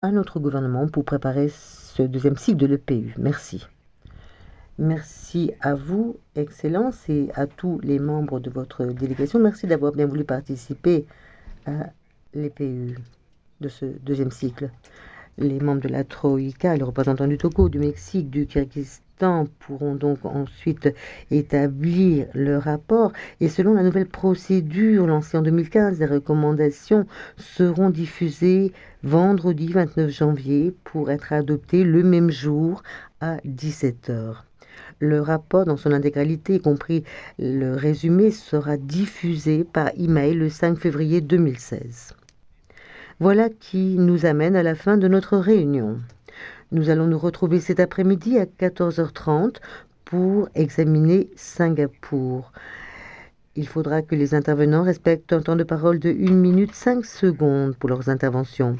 à notre gouvernement pour préparer ce deuxième cycle de l'EPU. Merci. Merci à vous, Excellence, et à tous les membres de votre délégation. Merci d'avoir bien voulu participer à l'EPU de ce deuxième cycle. Les membres de la Troïka, les représentants du Togo, du Mexique, du Kyrgyzstan pourront donc ensuite établir le rapport. Et selon la nouvelle procédure lancée en 2015, les recommandations seront diffusées vendredi 29 janvier pour être adoptées le même jour à 17 heures. Le rapport dans son intégralité, y compris le résumé, sera diffusé par email le 5 février 2016. Voilà qui nous amène à la fin de notre réunion. Nous allons nous retrouver cet après-midi à 14h30 pour examiner Singapour. Il faudra que les intervenants respectent un temps de parole de 1 minute 5 secondes pour leurs interventions.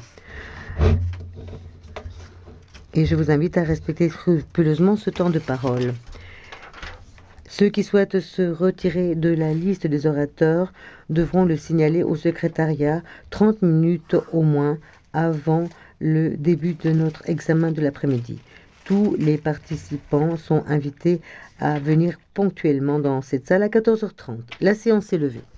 Et je vous invite à respecter scrupuleusement ce temps de parole. Ceux qui souhaitent se retirer de la liste des orateurs devront le signaler au secrétariat 30 minutes au moins avant le début de notre examen de l'après-midi. Tous les participants sont invités à venir ponctuellement dans cette salle à 14h30. La séance est levée.